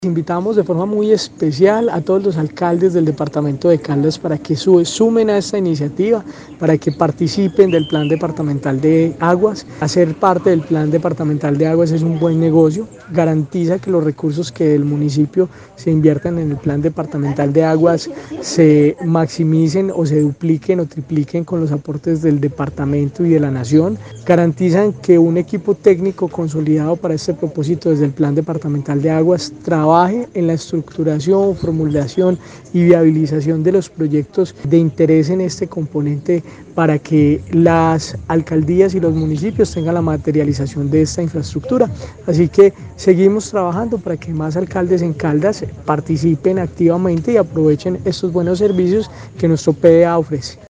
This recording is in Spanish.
Invitamos de forma muy especial a todos los alcaldes del departamento de Caldas para que sumen a esta iniciativa, para que participen del plan departamental de aguas. Hacer parte del plan departamental de aguas es un buen negocio, garantiza que los recursos que el municipio se inviertan en el plan departamental de aguas se maximicen o se dupliquen o tripliquen con los aportes del departamento y de la nación. Garantizan que un equipo técnico consolidado para este propósito desde el plan departamental de aguas trabaje en la estructuración, formulación y viabilización de los proyectos de interés en este componente para que las alcaldías y los municipios tengan la materialización de esta infraestructura. Así que seguimos trabajando para que más alcaldes en Caldas participen activamente y aprovechen estos buenos servicios que nuestro PDA ofrece.